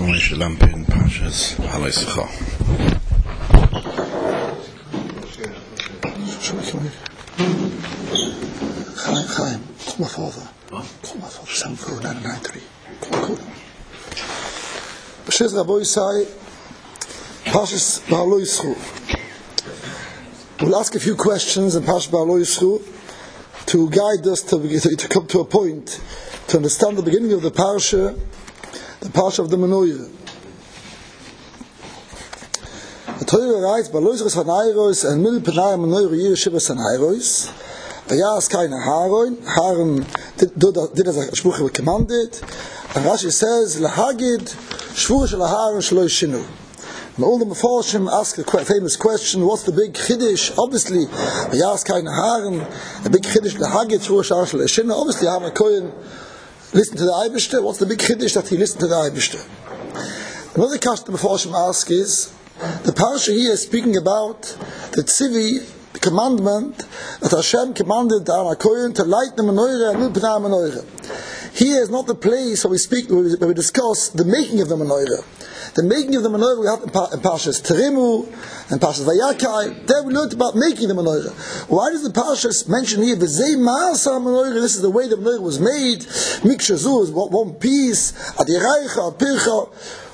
Moshe Lampin, Pashas, Halaischa. Chaim, call my father. Call my father, 74993. Call him. B'shez Rabbi Yisai, Pashas Ba'alo Yisru. We'll ask a few questions in Pashas Ba'alo Yisru to guide us to come to a point to understand the beginning of the Parsha of the Menorah. The Torah writes, "Ba'lo Yisru Sanairos and Mil Penai Menorah Yeshiva Sanairos." Vayas keine Haaren did as a Shmuch commanded, and Rashi says, "Lahagid Shvur shel Haaren shelo yishinu." And all the Mefarshim ask a famous question: what's the big chiddush? Obviously, Vayas keine Haaren, the big chiddush Lahagid Shvur shel Haaren shelo yishinu. Obviously, Aaron Cohen listened to the Eibishter. What's the big chiddush that he listened to the Eibishter? Another question the Mefarshim ask is, the Parsha here is speaking about the Tzivi, the commandment that Hashem commanded Aaron HaKohen to light the menorah and Milpnei menorah. Here is not the place where we discuss the making of the menorah. The making of the menorah we have in Parshas Terimu and Parshas Vayakai. There we learned about making the menorah. Why does the Parshas mention here V'zei Ma'asa menorah? This is the way the menorah was made. Mikshazu is one piece. Adiraycha, Pircha.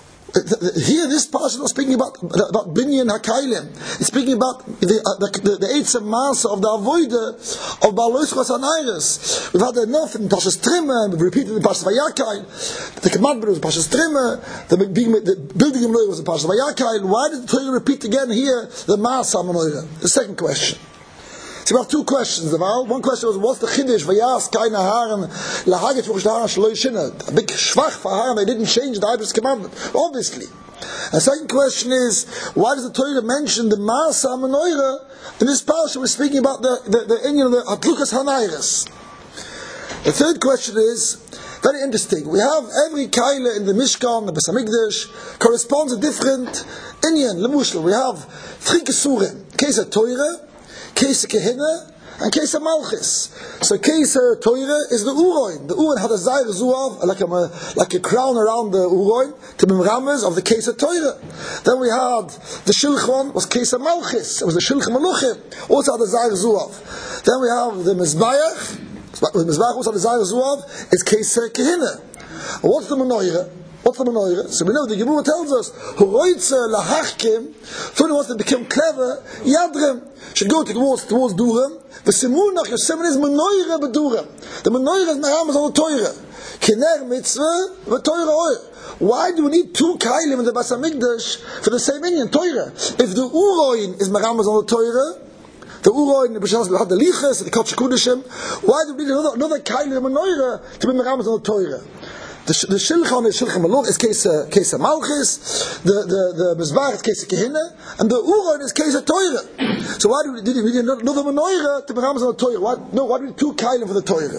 Here, this passage is not speaking about binyan hakailim. It's speaking about the eitzah masa of the avodah of Ba'alo Yisru Sanairos. We've had enough in Parshas Trimah, and we've repeated in Parshas Vayakai. The commandment was in Parshas Trimah. The building of the menorah was in Parshas Vayakai. Why did the Torah repeat again here the masa menorah? The second question. So we have two questions. One question was, what's the chiddush? Vayas keine Haaren lahagit shvur shel Haaren shelo yishinu. A big shvach for Haaren. They didn't change the Eibishter's commandment, obviously. And the second question is, why does the Torah mention the Ma'asa menorah? In this passage, we're speaking about the inyan of the Hatlukas Hanairos. The third question is very interesting. We have every kaila in the Mishkan, the Beis Hamikdash, corresponds to different inyan. Lemushel, we have three kesurim: Keser Torah, Keser Kehina, and Keser Malchus. So Keser Torah is the Uroin. The Uroin had a Zayr Zuav, like a crown around the Uroin, to be Ramez of the Keser Torah. Then we had the Shilchon, was Keser Malchus. It was the Shilchon Maluchim, also had a Zayr Zuav. Then we have the Mizbayach. The Mizbayach also had a Zayr Zuav, is Keser Kehina. What's the Menorah? What's the menorah? So we know the Gemara tells us, Huroitze lahachkim, someone who wants to become clever, yadrim, should go towards Durham. V'simunach, Yosemite is menorah b'Durham. The menorah is Meramas on the Torah. Kiner mitzvah, v'Torah oir. Why do we need two kailim in the Beis Hamikdash for the same inyan, Torah? If the Uroin is Meramas on the Torah, the Uroin, the had the Lichas, the Kodesh Kodeshim, why do we need another kailim menorah to be Meramas on the Torah? The Shilchon is Shilchon Malach, is Keser Malchus, the Mizbach is Keser Kehina, and the Uroin is Keser Torah. So why do we need another menorah to be Meramas on the Torah? Why do we need two kailim for the Torah?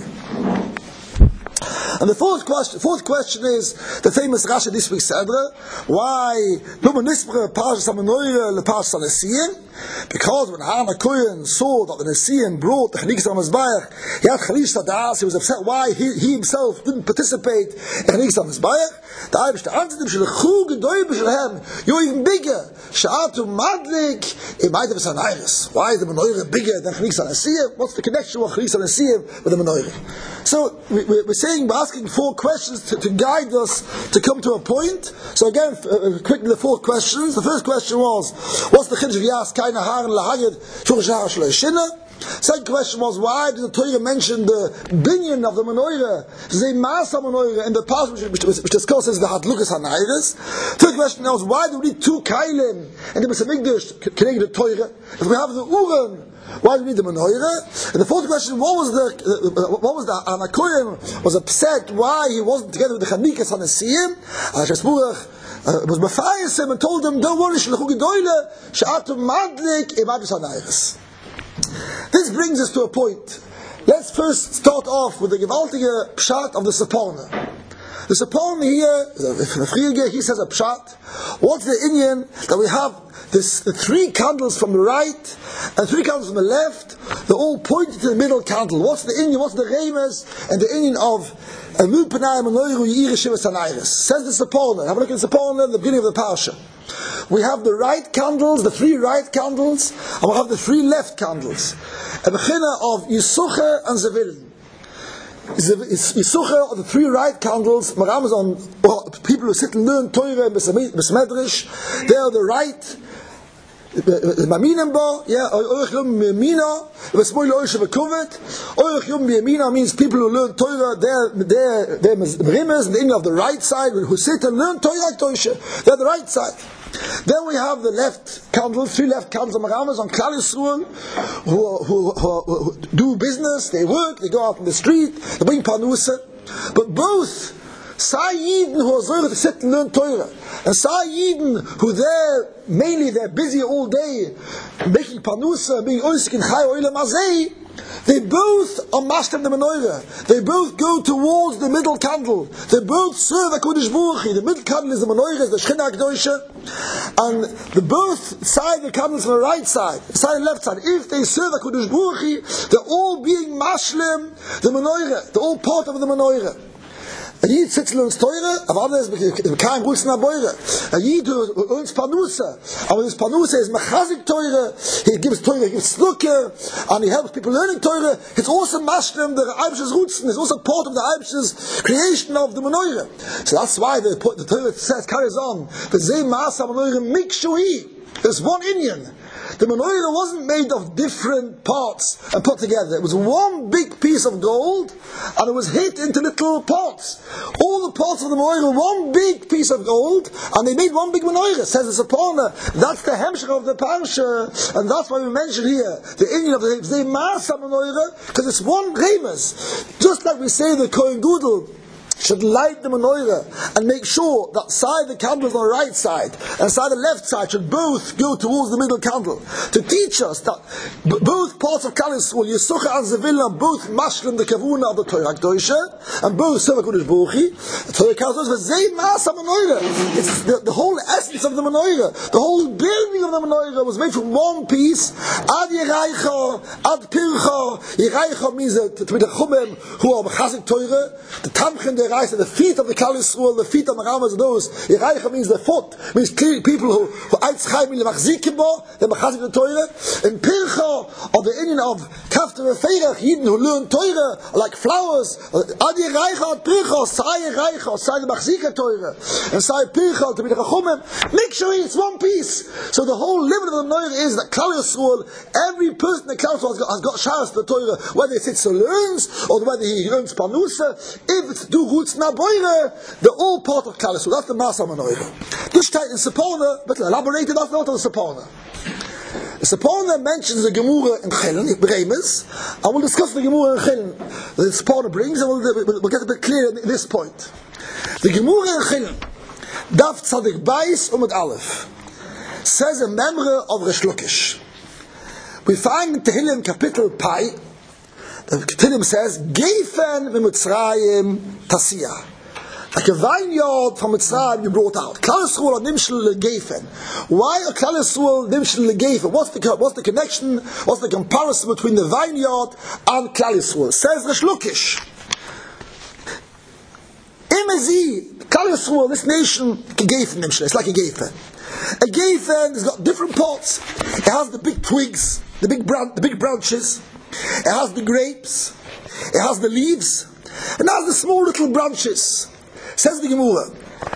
And the fourth question is the famous Rashi this week's Sedra. Why because when Aaron HaKohen saw that the Nesian brought the Chanikas HaMizbayach, he had Chalish Tadas, he was upset why he himself didn't participate in Chanikas HaMizbayach. The Eibishter answered him, you're even bigger. Why is the menorah bigger than Chanikas HaNesiyim? What's the connection of Chanikas HaNesiyim with the menorah? So we're asking four questions to guide us to come to a point. So again, quickly the four questions. The first question was, what's the chiddush of Yas Kaina Haaren lahagid shvur shel Haaren shelo yishinu? Second question was, why did the Torah mention the binyan of the menorah, the Ma'asa menorah, in the passage which discusses the Hatlukas Hanairos? Third question was, why do we need two kailim in the Beis Hamikdash connected to the Torah? If we have the Urim, why do we need the menorah? And the fourth question, what was the Aaron HaKohen was upset why he wasn't together with the Chanikas HaNesiyim? Was Mephayisim and told them, don't worry, Shlechu Gedoyle, She'atum Madlik Emadus HaNairos. This brings us to a point. Let's first start off with the gewaltige pshat of the Seporna. The Sapon here, the Friege, he says a pshat. What's the Indian that we have the 3 candles from the right and 3 candles from the left? They're all pointed to the middle candle. What's the Indian? What's the Remes and the Indian of Emil Panayim and Noiru Yiri Shiva Sanairis? Says the Sapon. Have a look at the Sapon at the beginning of the parsha. We have the right candles, the 3 right candles, and we have the 3 left candles. A beginner of Yisucher and Zevil. Yisucher are the 3 right candles. Maram is on people who sit and learn Torah and Besmedrish. They are the right. Maminenba, Oich Yom B'Yamina, Vesmoil Oisha V'Kuvet. Oich Yom B'Yamina means people who learn Torah. They're Merimes, the Indian of the right side, who sit and learn Torah like Torah. They're the right side. Then we have the left candles, 3 left candles of Maramas on Klal Yisrael, who do business, they work, they go out in the street, they bring Panusa. But both Sayyidin who are Zohar to sit and learn Torah, and Sayyidin who they're busy all day, making Panusa, being Oisik in Chai Oilam Azei, they both are Mashtem the Menorah. They both go towards the middle candle. They both serve HaKadosh Baruch Hu. The middle candle is the Menorah, is the Shechina HaKadosha. And the both side the candles from the right side, side and left side, if they serve HaKadosh Baruch Hu, they're all being Mashlem the Menorah. They're all part of the Menorah. A Yid sits and learns Torah, aber others kein Rutzen Aboire. A Yid who learns Panusa, and when his Panusa is Mechazik Torah, he gives Slucker, and he helps people learning Torah. It's also Mashlem, the Eibshes Rutzen, is also part of the Eibshes creation of the Menorah. So that's why the Torah says, carries on, V'zeh Ma'asa Menorah Mikshui. There's one Indian. The menorah wasn't made of different parts and put together. It was one big piece of gold, and it was hit into little parts. All the parts of the menorah were one big piece of gold, and they made one big menorah. Says the Sapona. That's the hemshech of the parsha, and that's why we mention here the Indian of the Masa menorah, because it's one remes. Just like we say the Kohen Gadol should light the menorah and make sure that side the candle is on the right side and side the left side should both go towards the middle candle, to teach us that both parts of Klal Yisrael, Yisucha and Zevila, both mashlim the kavuna of the Torah Kedosha and both serve HaKadosh Baruch Hu. The Torah tells us V'zei Ma'asa menorah. It's the whole essence of the menorah. The whole building of the menorah was made from one piece. Ad Yeraicha, Ad Pircha. Yeraicha means the Chumim who are Mechazik Torah, the Tamchen, the feet of the Klal Yisrael, the feet of Maramas, those. Yeraicha means the foot, means people who Eitz Chaim in the Machzikim bo, the Machazik the Torah. And Pircha, or the Indian of Kafter Feirach, Yidden who learn Torah, like flowers. Ad Yeraicha, Ad Pircha, Sai Yeraicha, Sai the Machzik Torah, and Sai Pircha, to be the Chachumim. Make sure it's one piece. So the whole limit of the Menorah is that Klal Yisrael, every person in Klal Yisrael has got Shas the Torah, whether he sits and learns, or whether he learns Panusa. If it's do Rutzen Aboire, they're all part of Klal Yisrael. That's the Masa menorah. This title in Sapona, but elaborated that's not on Sapona. Sapona mentions the Gemura in Chilin, Bremes, and we'll discuss the Gemura in Chilin. The Sapona brings, and we'll get a bit clear at this point. The Gemura in Chilin, Daf Tzadik Bais Umad Aleph, says a member of Resh Lakish. We find in Tehillim Kapitel Pai, the Tehillim says, Geifen v'Mitzrayim Tasiyah. Like a vineyard from Mitzrayim you brought out. Klal Yisrael nimshel legeifen. Why are Klal Yisrael nimshel legeifen? What's the connection? What's the comparison between the vineyard and Klal Yisrael? Says Resh Lakish. Imezi, Klal Yisrael, this nation, gegeifen nimshel. It's like a geifen. A geifen has got different parts. It has the big twigs, the big branches. It has the grapes. It has the leaves. And it has the small little branches. Says the Gemara,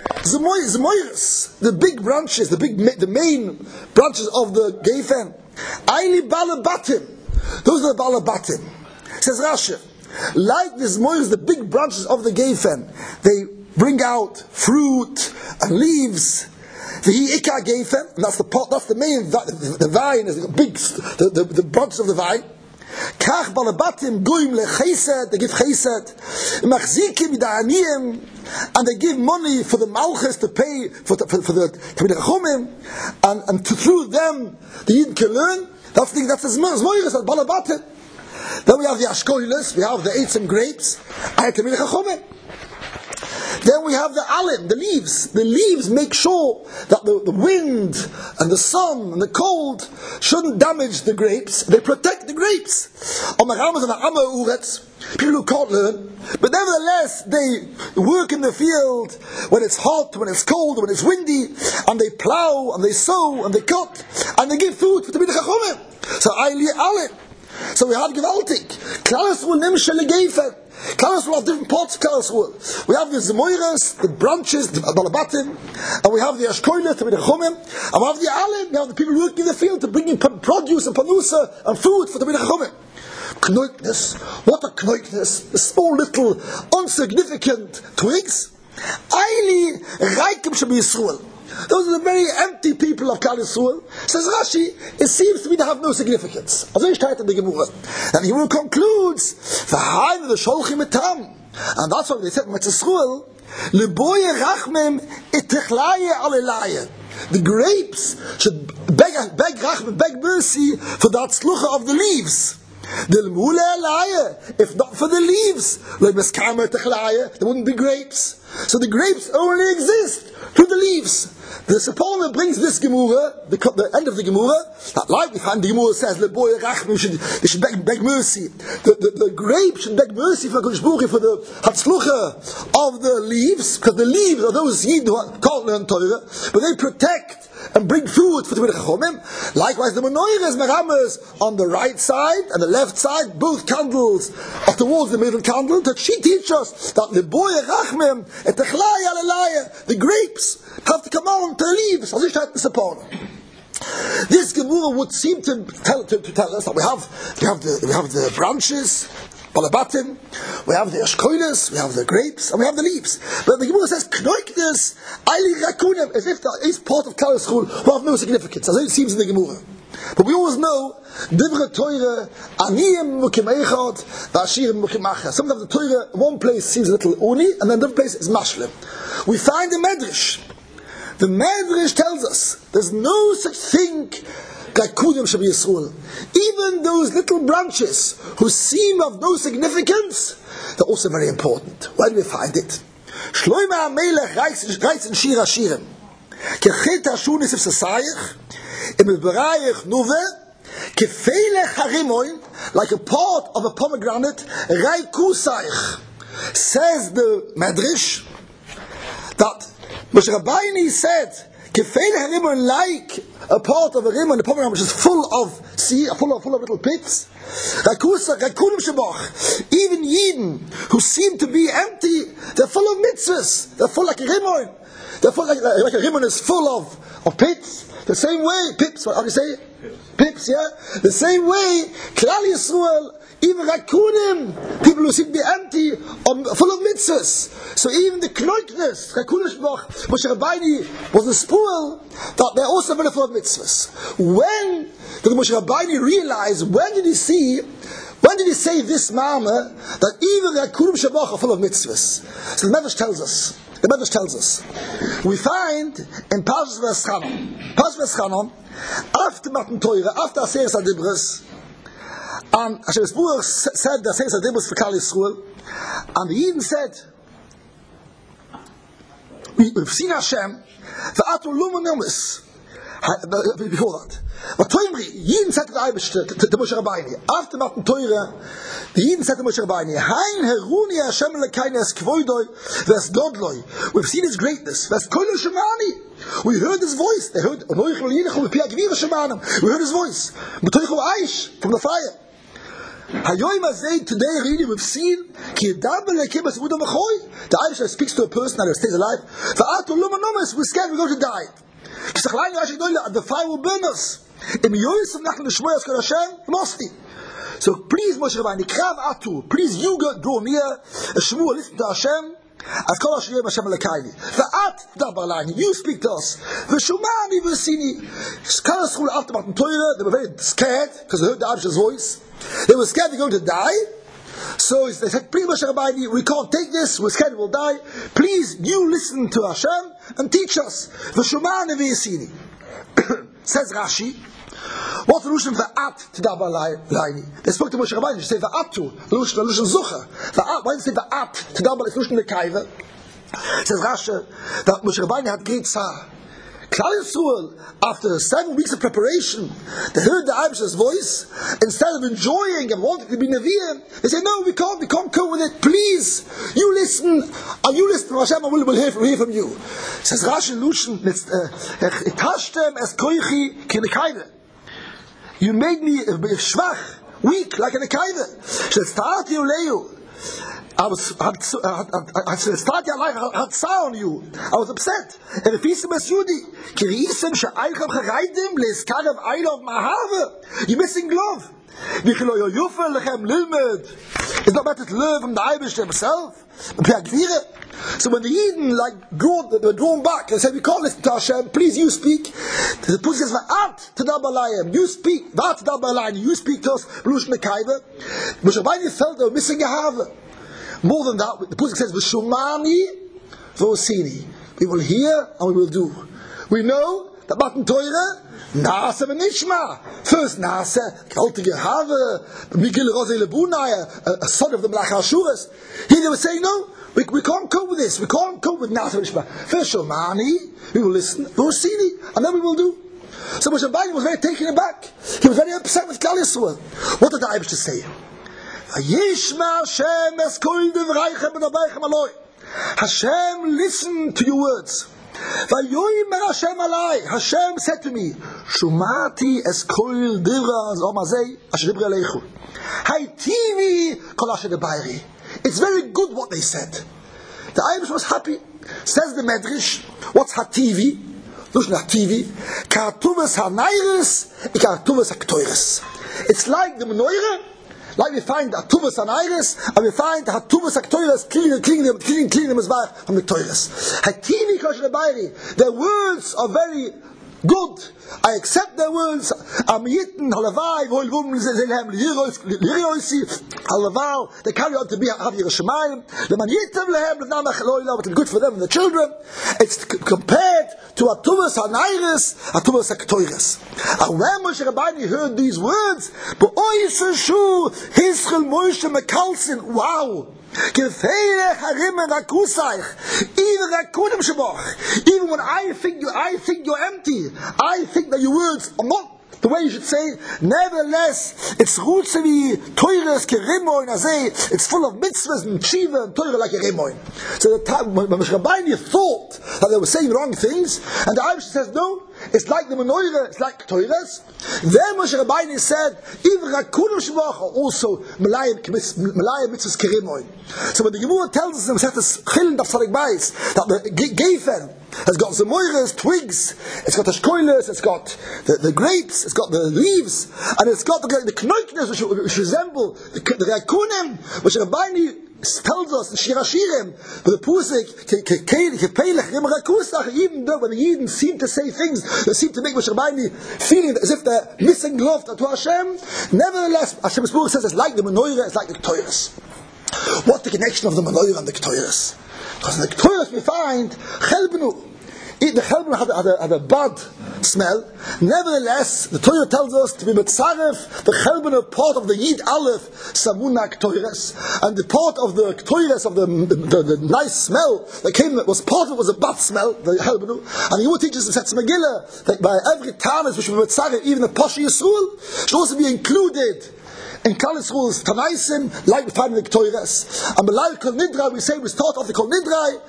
the big branches, the main branches of the Geifen, Aili Balabatim, those are the Balabatim. Says Rashi, like the Zmoyers, the big branches of the Geifen, they bring out fruit and leaves. The Ika Geifen, and that's the main, the vine is the big, the branches of the vine. Kach balabatim goyim lechesed, they give chesed, machzikim idaaniyim, and they give money for the malchus to pay for the chumim, and through them the Yidden can learn. That's the zmoyres at balabatim. Then we have the ashkoilis, we have the eitzim grapes, and to be the chumim. Then we have the alim, the leaves. The leaves make sure that the wind and the sun and the cold shouldn't damage the grapes. They protect the grapes. People who can't learn, but nevertheless they work in the field when it's hot, when it's cold, when it's windy, and they plow and they sow and they cut and they give food for the Talmidei Chachomim. So alim. So we have Gewaltig. Klal Yisrael nimshel legeifen. Klal Yisrael have different parts of Klal Yisrael. We have the Zemoiras, the branches, the Balabatim, and we have the Ashkoilah, the Talmidei Chachomim, and we have the Alim, we have the people working in the field to bring in produce and panusa and food for the Talmidei Chachomim. Knoikness, what a knoikness, the small little insignificant twigs. Aili Reikim Sheb Yisrael. Those are the very empty people of Klal Yisrael. Says Rashi, it seems to me to have no significance. And the Gemara concludes, and that's why they said, the grapes should beg Rachmim, beg mercy for that tzlucha of the leaves. If not for the leaves, there wouldn't be grapes. So the grapes only exist through the leaves. The Sephardim brings this Gemara, the end of the Gemara, that like we find the Gemara says, they should beg mercy. The grapes should beg mercy for Kodesh Baruch Hu for the Hatzlucha of the leaves, because the leaves are those Yid who can't learn Torah, but they protect and bring food for the Talmidei Chachomim. Likewise, the menorahs, meramas, on the right side and the left side, both candles are towards the middle candle. That she teaches us that the boy Rachmim, the grapes have to come on to the leaves. This Gemara would seem to tell us that we have the branches, Balabatim, we have the Ashkoilas, we have the grapes, and we have the leaves. But the Gemara says, Knoiknes, Eili Rakunim, as if that is part of Klal Yisrael who have no significance, as it seems in the Gemara. But we always know, Divrei Torah, Aniyim Mukim Eichad, Vashirim Mukim Achar. Sometimes the Torah, in one place seems a little uni, and then another place is Mashlim. We find the Medrash. The Medrash tells us, there's no such thing even those little branches who seem of no significance, they're also very important. Where do we find it? Shlomo HaMelech writes in Shir HaShirim, Kechet HaShun Yisif Sasayich, Im Berayich Nuve, Kefelech HaRimoin, like a part of a pomegranate, Raiku Sayich. Says the Medrash, that Moshe Rabbeinu said, Kefelech HaRimoin, like a part of a rim and a pomegranate which is full of little pits. Even Yidden who seem to be empty, they're full of mitzvahs. They're full like a rimon. They're full like a rimon is full of pits. The same way, pips, how do you say it? Pips, yeah? The same way, Klal Yisrael, even Rakunim, people who seem to be empty, are full of mitzvahs. So even the Knoikness, Moshe Rabbeinu was the spoil, that they're also very full of mitzvahs. When did Moshe Rabbeinu realize, when did he say this mama, that even Rakunim Shabach are full of mitzvahs? So the Medrash tells us, we find in Parshas V'Eschanon, after Matan Torah, after Aseres HaDibros, and Hashem Baruch said that Aseres HaDibros for Klal Yisrael, and the Yidden said, we've seen Hashem, V'atu Lumonomis, before that. But Yidden said to the Eibishter, to Moshe Rabbeinu, after Matan Torah, the Yidden said to Moshe Rabbeinu, Hein heruni Hashem lekeini es kvoidoi ves godloi. We've seen His greatness. Ves koilo shemani. We heard His voice. They heard We heard His voice. From the fire. Hayoim azay, today really we've seen ki yedam belekim es udam achoy. The Eibishter speaks to a person that stays alive. Va'atu lumonomis, we're scared we're going to die. The fire will burn us. So please, Moshe Rabbeinu, Krav Atu, please you draw near, Shmuel, listen to Hashem, you speak to us. They were very scared because they heard the Eibishter's voice. They were scared they're going to die. So they said, please Moshe Rabbeinu, we can't take this, we're scared we'll die. Please, you listen to Hashem and teach us. Says Rashi, what's the Lushan Va'at Tidaba Laini? They spoke to Moshe Rabbeinu, they say Va'atu, Lushan Zucha. Why did they say Va'at Tidaba Lushan Lekaiva? Says Rashi that Moshe Rabbeinu had great tzar. Klal Yisrael, after 7 weeks of preparation, they heard the Eibusher's voice. Instead of enjoying and wanting to be Nevi'im, they said, "No, we can't cope with it. Please, you listen, and you listen. Hashem will hear from you." Says Rashi Lushan, "Itashtem es koichi kinekayve." You made me schwach, weak, like a nekayve. Says Ta'ati Uleu. I had on you. I was upset. You're missing glove. It's not better to learn from the Eibush himself. So when the Eden were drawn back and said, "We can't listen to Hashem, please you speak," the Pusik says, "You speak, you speak to us." Moshe Rabbeinu felt they were missing a have. More than that, the Pusik says, "V'shumani v'osini." We will hear and we will do. We know that Matan Torah, Nasa v'nishma. First Nasa, Kaltige Have, Migil Rosei Lebunai, a son of the Melech Ashuras. Here they were saying, "No, we can't cope with this. We can't cope with Nasa v'nishma. First Shumani, we will listen, v'osini, and then we will do." So Moshe Rabbeinu was very taken aback. He was very upset with Klal Yisrael. What did the Eibush say? Hashem listened to your words. Hashem said to me, "Shumati es kol divra zomazei asher dibra leichu." Haytivi kol asher debayri. It's very good what they said. The Eibush was happy. Says the Medrash, what's Hativi? Lushna Hativi. Kartuvas hanayris, ikartuvas haktoiris. It's like the menorah. Like we find Atuvas and Iris, and we find Hatuvas Aktoiras cleaning them from the Toiras. Hatini Kosher. Their words are very good. I accept their words. Amiyitten Halavai Volvum Zelhem Liroisi Halaval. They carry on to be Hav Yerushalayim. The Manitem Lehem Namach Loila, but it's good for them and the children. It's compared to Atuvas and Iris, Atuvas Aktoiras. And when Moshe Rabbeinu heard these words, but Oiseshu Hischel Moshe Mekalsin, wow! Even when I think you're empty, I think that your words are not the way you should say. Nevertheless, it's Rutzevi, Teures, Kerimoin, it's full of mitzvahs and tshiva and Teure like a Rimoin. So the time when Moshe Rabbeinu thought that they were saying wrong things, and the Eibush says, "No, it's like the menorah, it's like Teures." Then Moshe Rabbeinu said, "Even Rakunim Shvach are also Melayim mitzvahs Kerimoin." So when the Gemara tells us in Masechtas Chilin Daf Tzadik Beis that the Gefen has got Zemoiras, twigs, it's got the shkoilas, it's got the grapes, it's got the leaves, and it's got the knoiknes which resemble the rakunim, which Rabbeinu tells us in Shir Hashirim, but the Pusik, even though when the Yidden seem to say things that seem to make Moshe Rabbeinu feeling as if they're missing love to Hashem, nevertheless, Hashem's Baruch says it's like the menorah, it's like the Ktoiras. What's the connection of the menorah and the Ktoiras? Because in the Ktoiras we find Chelbenu. The Chelbenu had a bad smell. Nevertheless, the Torah tells us to be Metzaref, the Chelbenu part of the Yid Aleph, Samuna Ktoiras, and the part of the Ktoiras of the nice smell that came, was part of it was a bad smell, the Chelbenu. And Yehud teaches in Setz Megillah that by every Tanis which we Metzaref, even the Pasha Yisrael, should also be included in Klal Yisrael's Tanaisim, like we find in the Ktoiras. And Belal Kol Nidra, we say we start off the Kol Nidra,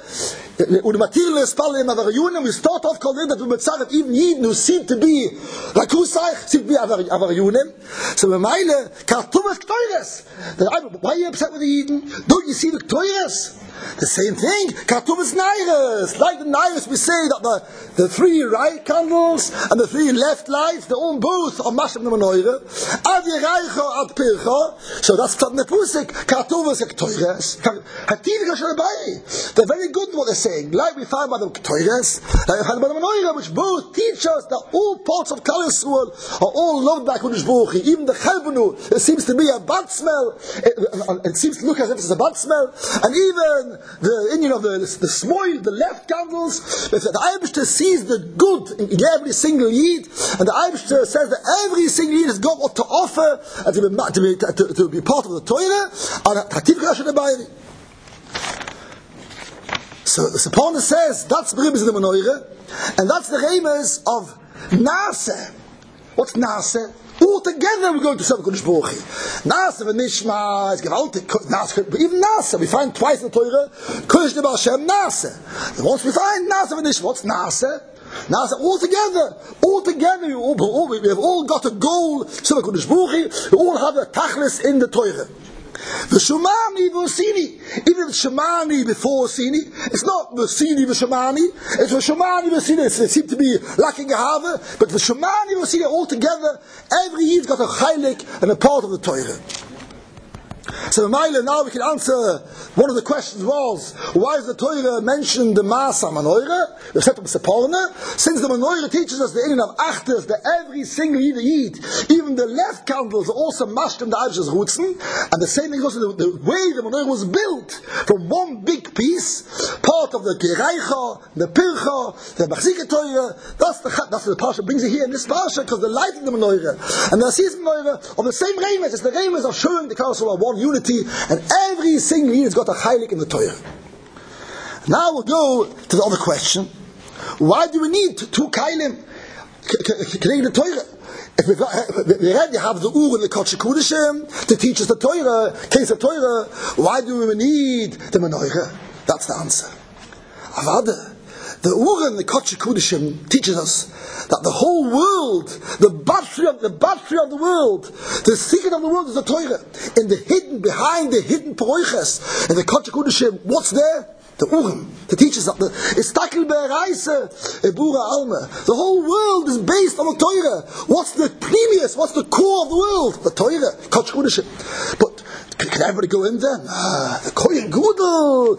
we start off Kol Nidra to Metzaref, even Yidden who seem to be Rakusach, seem to be Avarayunim. So Meile, Kartumas Ktoiras. Why are you upset with the Yidden? Don't you see the Ktoiras? The same thing, Kartumas Nairas. Like the Nairas, we say that the 3 right candles and the 3 left lights, they're all both on Mashem the Menorah. Ad Yeraicha Ad Pircha. So that's from the Pusik. Kartumas Ktoiras. They're very good what they're saying. Like we find by the Ktoiras, like we find by the Menorah, which both teach us that all parts of Klal Yisrael are all loved by Kodesh Baruch Hu. Even the Chelbenu, it seems to be a bad smell. It seems to look as if it's a bad smell. And even the Indian of the smoil, the left candles, the Eibishter sees the good in every single Yid, and the Eibishter says that every single Yid has got what to offer and to be part of the Torah. So the Sapona says that's the Rebbe's the Menorah, and that's the Remes of Nase. What's Nase? All together we're going to serve Kodesh Baruch Hu. Nase v'nishma is gewaltig. But even Nase, we find twice in the Torah, Kodesh Debar Hashem Nase. And once we find Nase v'nishma, what's Nase? Nase, all together, we have all got a goal, serve Kodesh Baruch Hu. We all have a tachlis in the Torah. The Shemani v'Osini. Even the Shemani before Osini, it's not the Osini v'Shemani, it's the Shemani v'Osini. It seems to be lacking a have, but the Shemani v'Osini all together, every Yid got a chaylik and a part of the Torah. So now we can answer one of the questions was, why is the Torah mentioned the Masa Menorah? The set of Separna. Since the Menorah teaches us the inyan of Achtes, that every single Yid, even the left candles are also mashed in the Ajaz Rutzen, and the same thing also the way the Menorah was built from one big piece, part of the Gereicha, the Pircha, the Machzike Torah. That's the Parsha brings it here in this Parsha, because the light of the Menorah and the season Menorah of the same Remes. It's the Remes of showing the Council of one unity, and every single Yid has got a chaylik in the Torah. Now we'll go to the other question: why do we need two kailim in the Torah? If we already have the Ur and the Kodesh Kodeshim to teach us the Torah, case of Torah, why do we need the Menorah? That's the answer. Avada. The Ur and the Kodesh Kodeshim teaches us that the whole world, the battery of the world, the secret of the world is the Torah. In the hidden, behind the hidden Paroiches, in the Kodesh Kodeshim, what's there? The Urim. That teaches that the whole world is based on the Torah. What's the previous? What's the core of the world? The Torah, Kodesh Kodeshim. But can everybody go in there? The Kohen Gudel,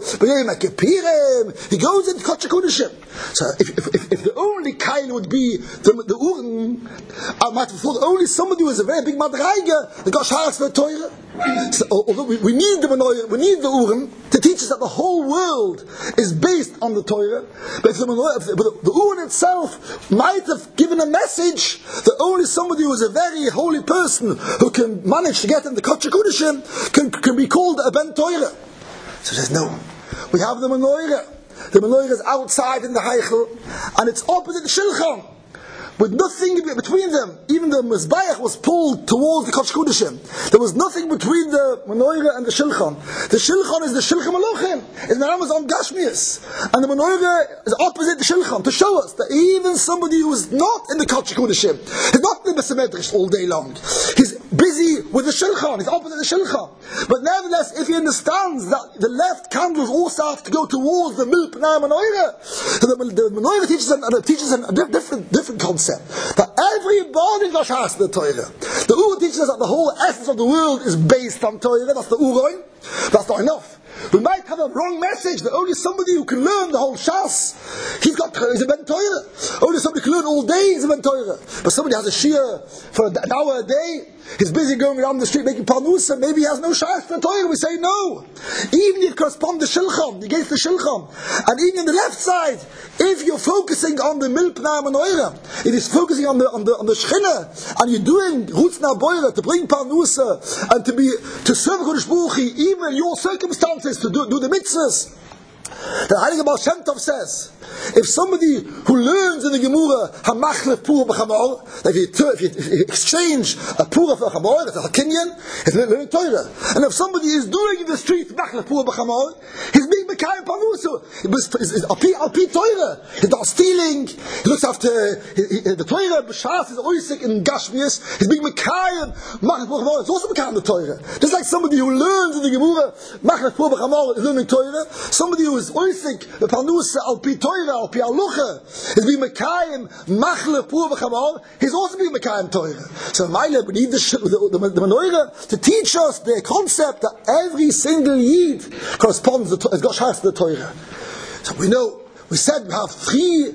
he goes into Kodesh Kodeshim. So if the only kain would be the Urim, I might have thought only somebody who is a very big Madraiga, the Gosh Haaretz the Torah. So, although we need the Menorah, we need the Urim to teach us that the whole world is based on the Torah, but the Urim itself might have given a message that only somebody who is a very holy person who can manage to get in the Kodesh Kodeshim can be called a Ben Torah. So he says, no, we have the Menorah. The Menorah is outside in the Heichel, and it's opposite the Shilchon, with nothing between them. Even the Mizbeach was pulled towards the Kodesh Kodeshim. There was nothing between the Menorah and the Shilchon. The Shilchon is the Shilchon Malachim. It's the Ramazan Gashmias. And the Menorah is opposite the Shilchon, to show us that even somebody who is not in the Kodesh Kodeshim, is not in the Besamedrish all day long. He's busy with the Shilchon. He's opposite the Shilchon. But nevertheless, if he understands that the left candles also have to go towards the Milpnei Menorah, so the Menorah teaches a different concept. That everybody has the Torah. The Ur teaches us that the whole essence of the world is based on Torah. That's the Uroin. That's not enough. We might have a wrong message that only somebody who can learn the whole Shas, he's a Ben Torah. Only somebody can learn all day is a Ben Torah. But somebody has a Shia for an hour a day, he's busy going around the street making Parnusa, maybe he has no Shas for Torah. We say no. Even if it corresponds to Shilchon, against the Shilchon, and even on the left side, if you're focusing on the Milpnei Menorah, if it's focusing on the Shechina, and you're doing Rutzna Boira to bring Parnusa and to serve Kodesh Baruch Hu, even in your circumstances, to do the mitzvahs. The Heilige Baal Shem Tov says, if somebody who learns in the Gemara Hamachlef Pura b'Chamor, if you exchange a Pura for a Chamor, that's a Kinyan, he's learning Torah. And if somebody is doing in the street Machlef Pura b'Chamor, he's being Mekayim Panusa. He's Alpi Torah. He's not stealing. He looks after the Torah. B'Shas is oisik in Gashmias. He's being Mekayim Machlef Pura b'Chamor. It's also Mekayim the Torah. Just like somebody who learns in the Gemara Machlef Pura b'Chamor is learning Torah. Somebody who is oisik the Panusa Alpi Torah, Alpi Alucha, is being Mekayim Machlef Pura b'Chamor. He's also being Mekayim Torah. So Maila, we need the Menorah to teach us the concept that every single Yid corresponds to Gosh Haaretz the Torah. So we said we have three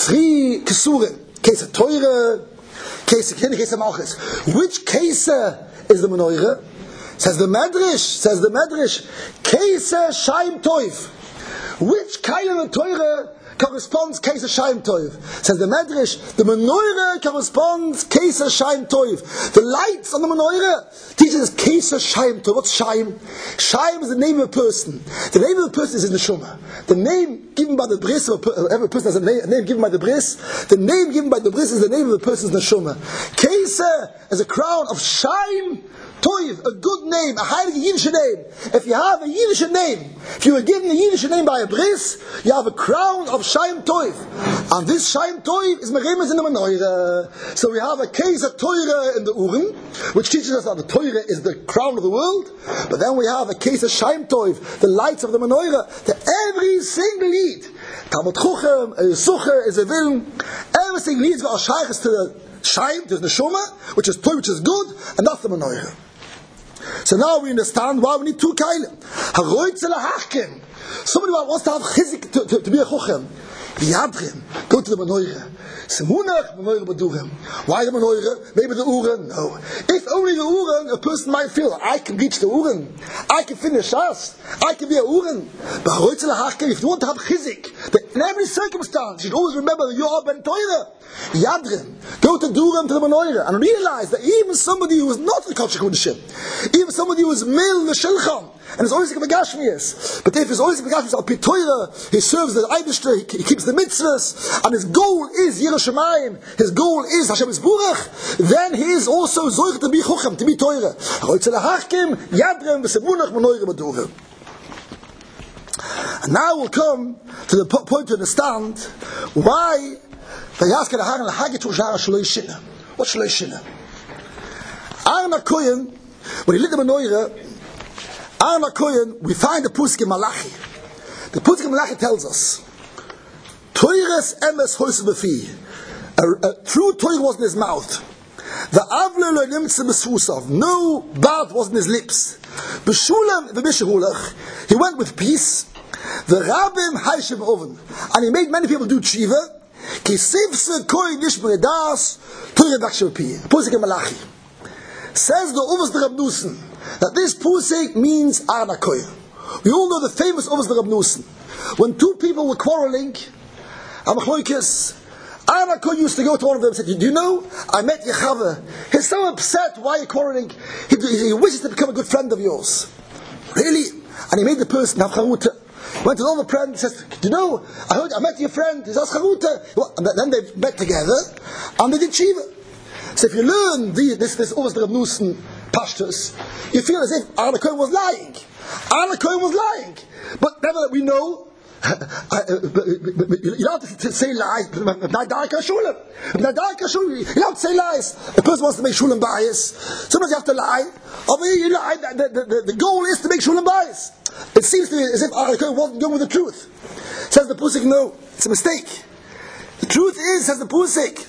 Kesurim. Case of Torah, case of Kinyan, case of Malchus. Which case is the Menorah? Says the Medrash, case Shaim Toiv. Which kind of Torah corresponds Keser Shaim Toiv. Says the Medrash, the menorah corresponds Keser Shaim Toiv. The lights on the menorah teaches us Keser Shaim Toiv. What's Shaim? Shaim is the name of a person. The name of a person is in the Neshama. The name given by the bris, every person has a name given by the bris. The name given by the bris is the name of the person's Neshama. Keser is a crown of Shaim Toiv, a good name, a highly Yiddish name. If you have a Yiddish name, if you were given a Yiddish name by a bris, you have a crown of Shaim Toiv. And this Shaim Toiv is Meremes in the menorah. So we have a case of Torah in the Urim, which teaches us that the Torah is the crown of the world. But then we have a case of Shaim Toiv, the lights of the menorah, that every single Yid, Talmud Chuchem, Sucher, is a Vilm, every single Yid is got a Shaykhs to the Shaim, to the Neshama, which is Toiv, which is good, and that's the menorah. So now we understand why we need two keilim. Somebody wants to have chizik to be a chochem. Yadrim, go to the menorah. Semunach menorah b'durim. Why the menorah? Maybe the uren? No. If only the uren, a person might feel, I can reach the uren, I can finish us, I can be a uren. But if you want to have chizik, that in every circumstance you should always remember that you are ben Torah. Yadrim, go to Durham to the menorah and realize that even somebody who is not the Kachik Kodeshim, even somebody who is mil the Shilcham, and is always a Begashmias, but if he's always a Begashmias al Pitoira, he serves the Eibishter, he keeps the mitzvahs, and his goal is Yerushalayim, his goal is Hashem Yisburach, then he is also Zoich to be Chochem, to be Toira. And now we'll come to the point to understand why what's Shloi Shina? Aaron HaKoyen, when he lit the menorah, Aaron HaKoyen, we find the Pusik in Malachi. The Pusik in Malachi tells us, Toires emes hoise befi. A true Torah was in his mouth. The Avle lo nimtze besfusav. No bad was in his lips. Beshulam v'bishehulach. He went with peace. The Rabbim haishem oven. And he made many people do tshiva. Kisivse koi nishmere das Torah v'akshepi. Pusik in Malachi. Says the Uvas Rab Nusen that this Pusik means Aaron HaKoyen. We all know the famous Uvas Rab Nusen. When two people were quarreling, Aaron HaKoyen used to go to one of them and say, do you know, I met Yechava. He's so upset, why are you quarreling? He wishes to become a good friend of yours. Really? And he made the person have Charuta. Went to another friend and says, do you know, I met your friend, he's asked Charuta. And then they met together, and they did Shiva. So if you learn this Uvas Rab Nusen Pashtus, you feel as if Aaron HaKoyen was lying. Aaron HaKoyen was lying. But never that we know, you don't have to say lies. You don't have to say lies. A person wants to make shulam bias. Sometimes you have to lie. The goal is to make shulam bias. It seems to me as if Aaron HaKoyen wasn't going with the truth. Says the Pusik, no, it's a mistake. The truth is, says the Pusik,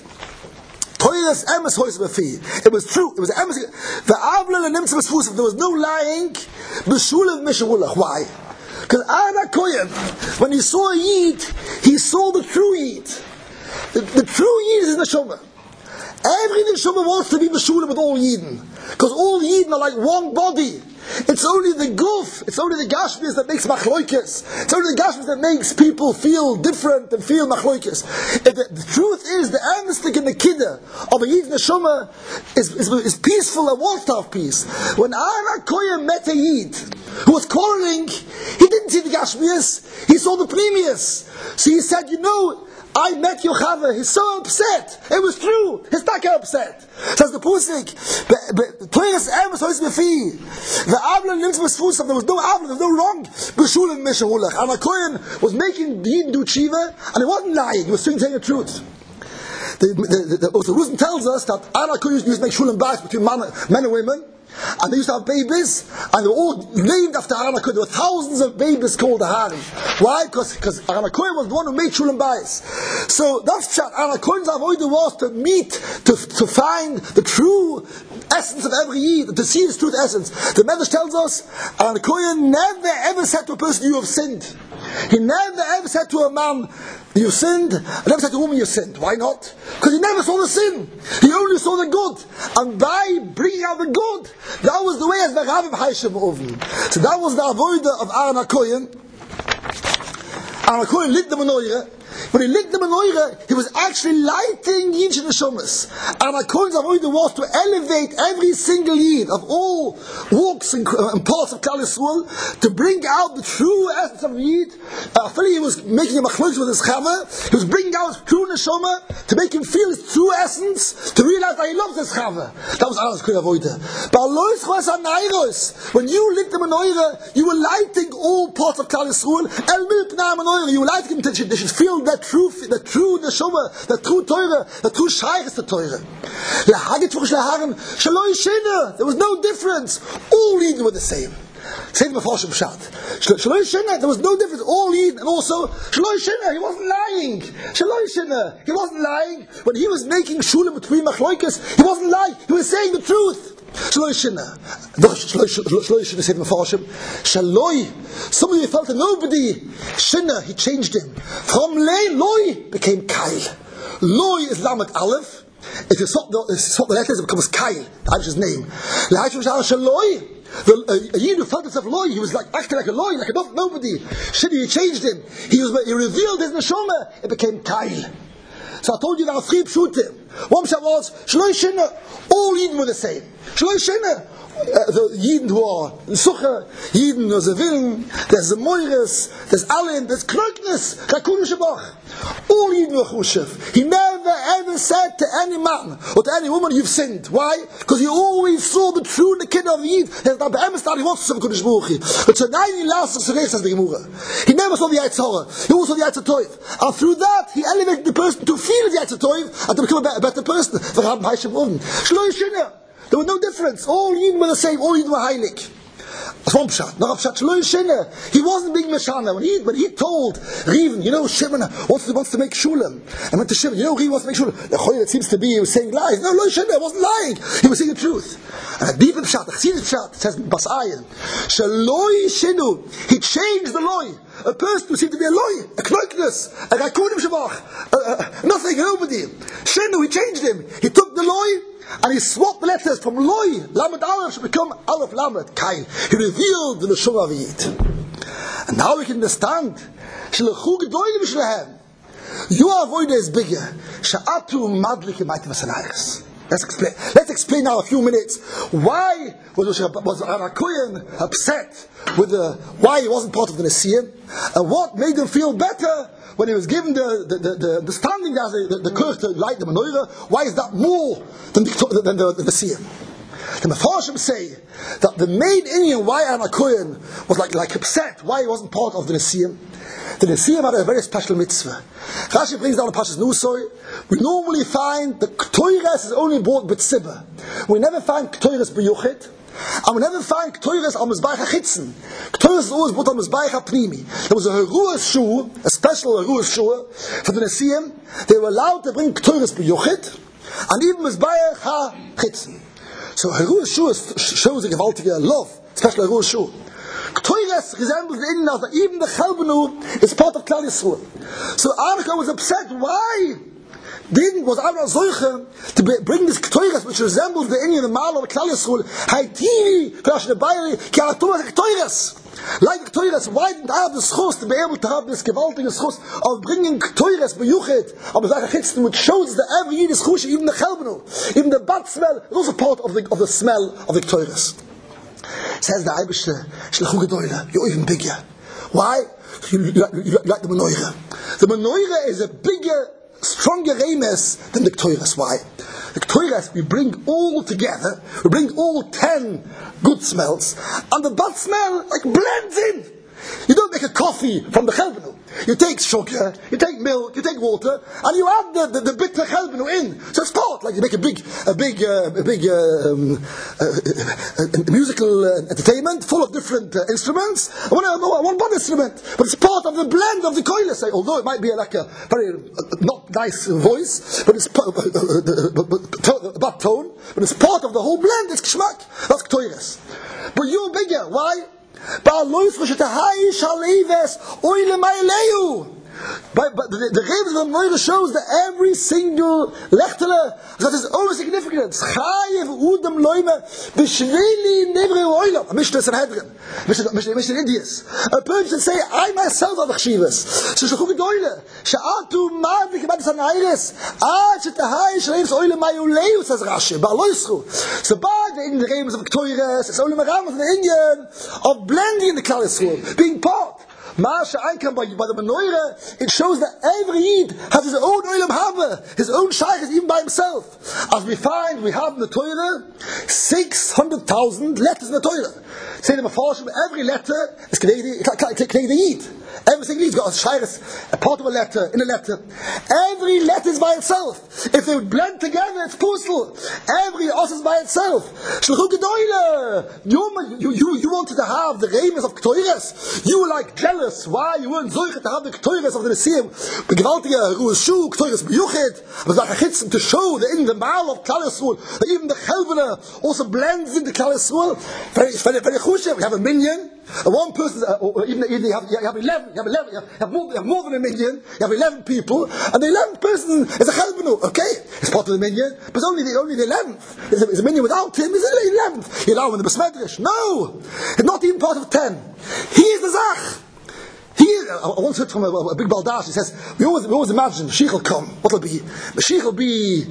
it was true. It was emes. There was no lying. Why? Because Aaron HaKoyen, when he saw a Yid, he saw the true Yid. The true Yid is in the Neshama. Every Neshama wants to be Meshulam with all Yidden. Because all Yidden are like one body. It's only the Guf, it's only the Gashmias that makes Machloikis. It's only the Gashmias that makes people feel different and feel Machloikis. The truth is, the Amnestic and the Kiddah of a Yid Neshama is peaceful and wants to have peace. When Aaron HaKoyen met a Yid who was quarreling, he didn't see the Gashmias, he saw the Pnimius. So he said, you know, I met Yochava, he's so upset. It was true, he's not upset. Says the Pusik, the Avlan lives with Fusam, there was no Avlan, there was no wrong. B'shulim Meshahulach. Aaron HaKoyen was making the Yid do Tshiva, and he wasn't lying, he was saying the truth. The Ruzin tells us that Aaron HaKoyen used to make shulim bayis between men and women, and they used to have babies, and they were all named after Aaron HaKoyen. There were thousands of babies called the Harim. Why? Because Aaron HaKoyen was the one who made shulim bayis. So that's Aaron HaKoyen's avodah was to meet, to find the true essence of every Yid, to see his truth essence. The Medrash tells us, Aaron HaKoyen never ever said to a person, you have sinned. He never ever said to a man, you sinned, and never said to a woman, you sinned. Why not? Because he never saw the sin. He only saw the good. And by bringing out the good, that was the way as the Rabbim Haishem Oven. So that was the avodah of Aaron HaKoyen. Aaron HaKoyen lit the menorah. when he lit the menorah, he was actually lighting each of the neshamas. And HaKohen's avodah was to elevate every single yid of all walks and parts of Klal Yisrael to bring out the true essence of the yid. He was making a machlokes with his chava. He was bringing out his true neshama to make him feel his true essence, to realize that he loves his chava. That was Aaron's Kohen avodah. But when you lit the menorah, you were lighting all parts of Klal Yisrael. You were lighting them to they should feel that true neshama, the true Torah, the true shaykh is the Torah. There was no difference. All Yidden were the same. Say the Mefarshim Pshat. There was no difference. All Yidden, and also Shaloi Shina. He wasn't lying. Shaloi Shina. He wasn't lying when he was making shulim between machloikas. He wasn't lying. He was saying the truth. Shaloi Shina. Shaloi Shina said the Mefarshim. Shaloi. Somebody who felt a nobody. Shina. He changed him from Loi became Kail. Loi is Lamed Aleph. If you swap the letters, it becomes Kail. That's his name. Shaloi. A Yid who felt himself loy, he was like acting like a loy, like a nobody. He changed him. He revealed his neshama. It became Kail. So I told you there are three pshutim. One pshat was Shaloi Shina. All Yidden were the same. Shaloi Shina. The Yidden who are Sucher, Yidden there's a Viln, there's a Moiris, there's Alin, there's Knoknes, Rakun Shabach. All Yidden were Chushev. He never ever said to any man or to any woman, you've sinned. Why? Because he always saw the true Nikid of Yid. He wants to serve Kodesh Baruch Hu. But tonight he lost the says the Gemara. He never saw the Yitzhara. He also saw the Yitzhatoiv. And through that, he elevated the person to feel the Yitzhatoiv and to become a better person. Shaloi Shina. There was no difference. All Yidden were the same. All Yidden were heilig. That's one pshat. Another pshat. Shaloi Shina. He wasn't being Meshana. When he told Reuven, Shimon wants to make shulam, and went to Shimon, Reuven wants to make shulam. It seems to be he was saying lies. No, Shaloi Shina wasn't lying. He was saying the truth. And a deeper pshat, a chassidus pshat, says Bas Ayin. Shaloi Shinu. He changed the loy. A person who seemed to be a loy, a knoikness, a rakunim shabach, nothing, nobody. Shinu, he changed him. He took the loy. And he swapped the letters from Loi, Lamed Aleph, should become Aleph Lamed, Kail. He revealed the Neshama of Yid. And now we can understand, Shelechu Gedolim Shlehem. Your avodah is bigger. Sha'atu Madlik Emaita V'Sanayis. Let's explain now a few minutes. Why was HaKohen upset with why he wasn't part of the Nesiim? And what made him feel better when he was given the standing as the curse to light the menorah? Why is that more than the Nesiim? The Mefarshim say that the main Indian why HaKohen was like upset why he wasn't part of the Nesiim. The Nesiim had a very special mitzvah. Rashi brings down the Pashas Nusoi. We normally find the Ktoiras is only brought b'tzibah. We never find Ktoiras b'yuchid. And we never find Ktoiras al Mizbeach HaChitzen. Ktoiras is always brought on Mizbeach HaPnimi. There was a Heruas Shur, a special Heruas Shur for the Nesiim. They were allowed to bring Ktoiras b'yuchid and even Mizbeach HaChitzen. So Heruas Shur shows a gewaltige love, special Heruas Shur. Ktoiras resembles the Inna that even the Chalbenu is part of Klal Yisrael. So Arka was upset. Why was Aaron Zoiche to bring this Ktoiras which resembles the Inna, the Mal of Klal Yisrael? Haitiri, Krashne Bayri, Kiaratumah Ktoiras. Like Ktoiras, why didn't I have the schos to be able to have this gewaltige schos of bringing Ktoiras b'yuchet, which shows that every Yid is chush, even the Chalbenu, even the bad smell is also part of the smell of the Ktoiras. Says the Eibishter, Shelechu Gedolim, you're even bigger. Why? You like the menorah. The menorah is a bigger, stronger remes than the Ktoiras. Why? The Ktoiras we bring all together, we bring all 10 good smells, and the bad smell blends in. You don't make a coffee from the chelbenu. You take sugar, you take milk, you take water, and you add the bitter chelbenu in. So it's part, like you make a big musical entertainment full of different instruments. One bad instrument, but it's part of the blend of the koiles. Although it might be like a very not nice voice, but it's bad tone, but it's part of the whole blend. It's kshmak. That's ktoires. But you're But the Rebbe of the Menorah shows that every single lechtele has its own significance. Chayev udam loime b'shvili nevre oilam. A Mishnah Sanhedrin, Mishnah Indias. A person say, I myself have chshivas. So shluchu gedoyle. She'atu mad v'kibad sanayres. Ad shetahai shleims oilam mayuleu, says Rashi. Ba'aloischu. So by the Rebbe of Ktoires, it's only Maram of the Indian of blending in the Klal Yisrael, being part. Masha Einkam by the Menorah, it shows that every Yid has his own Olam Haba, his own Shaykhs, even by himself. As we find, we have in the Torah 600,000 letters in the Torah. Say the Mefarshim, every letter is connected the Yid. Every single Yid's got a Shaykhs, a part of a letter, in a letter. Every letter is by itself. If they would blend together, it's Pusel. Every os is by itself. Shluchu Gedoyle. You wanted to have the Remes of Ktoires. You were like jealous. Why you weren't zoiche to have the Ktoires of the Nesiim? Begewaltige Ruhe Shu, Ktoires Beyuchet. Was like a chitzen to show that in the Maal of Klal Yisrael, that even the Chelvener also blends in the Klal Yisrael. Very chushev. We have a minyan. One person, even you have 11. You have more than a minyan. You have 11 people, and the 11th person is a Chelvener. Okay, it's part of the minyan, but it's only the 11th. Is a minyan without him? Is the 11th? You know, in the Besmedrish. No, it's not even part of 10. He is the Zach. Here, I once heard from a big baldash. He says, we always imagine Mashiach will come. What will be? Mashiach will be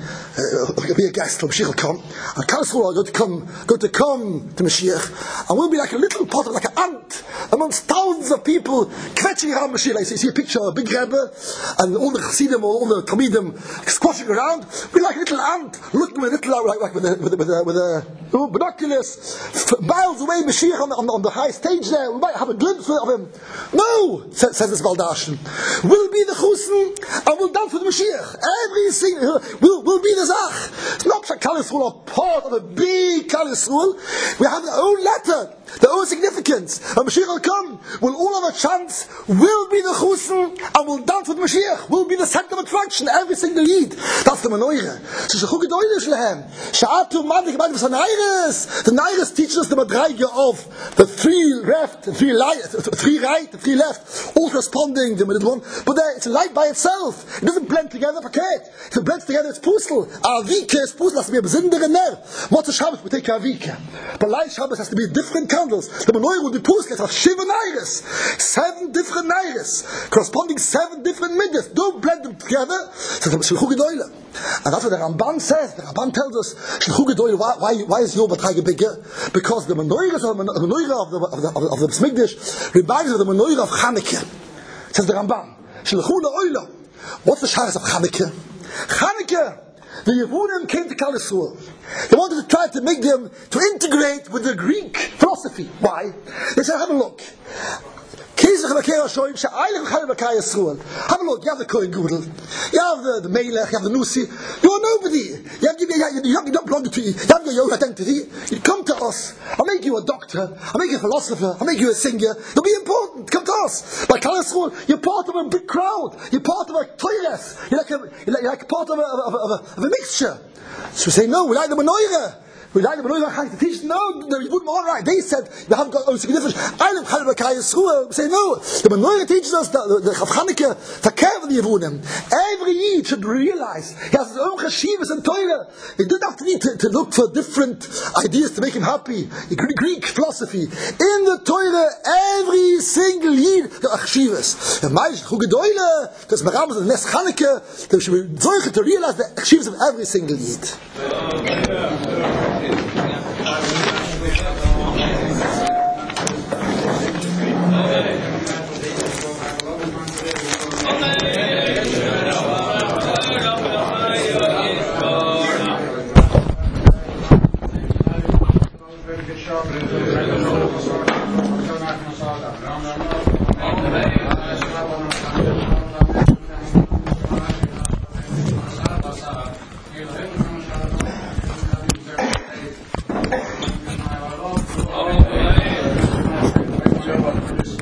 a guest. Mashiach will come. And Klal Yisrael are going to come to Mashiach, and we'll be like a little pot of like an ant amongst thousands of people kvetching around Mashiach. Like, so you see a picture of a big Rebbe, and all the Chassidim, all the Talmidim squashing around. We're like a little ant looking with a little like with a binoculars miles away. Mashiach on the high stage there. We might have a glimpse of him. No. Says this Baldashin, will be the Chusen and will dance with Mashiach. Every single will be the Zach. It's not Klal Yisrael or part of a big Klal Yisrael. We have our own letter, their own significance. And Mashiach will come. We'll all have a chance. Will be the Chusen and will dance with Mashiach. Will be the center of attraction. Every single Yid. That's the Menorah. So Shluchu Gedoyle Shlehem. Sha'atu Madik Madik Sanayres. The Nairis teaches us the Madrige of the 3 left, 3 right, 3 left. All corresponding to the middle one, but it's a light by itself. It doesn't blend together. If it blends together, it's Pusel. Avike is Pusel, has to be a besindere ner. Motzei Shabbos we take Avike, but light Shabbos has to be different candles. The Menorah will be Pusel. It's like Shiva Nairis, 7 different Nairis, corresponding 7 different middas. Don't blend them together. So it's Shluchu Gedoyle. And that's what the Ramban says. The Ramban tells us, Shluchu Gedoyle, why is your Batrage bigger? Because the Menorah of the Besmigdash reminds us of the Menorah of Chanukah. Says the Ramban, Shluchu Le'olam. What's the Shachas of Chanukah? Chanukah, the Yehudim came to Klal Yisrael. They wanted to try to make them to integrate with the Greek philosophy. Why? They said, have a look. Have a look, you have the Kohen Gudel, you have the Melech, you have the Nusi, you're nobody, you don't belong to you have your own identity, you come to us, I'll make you a doctor, I'll make you a philosopher, I'll make you a singer, you'll be important, come to us. By Klal Yisrael, you're part of a big crowd, you're part of a Toires, you're like part of a mixture. So we say, no, we like the Menorah. We like the Menorah to teach. No, you wouldn't all right. They said they haven't got significance. I live Chalal B'Kai Yisrael. We say no. The Menorah teaches us the Chav Chanukah to care for the Yevunim. Every Yid should realize he has his own chashivas and Torah. He doesn't have to need to look for different ideas to make him happy. Greek philosophy in the Torah, every single Yid got chashivas. The Ma'ash Chugedoyle, because Maram is the Nes Chanukah. They should be zoiche to realize the chashivas of every single Yid.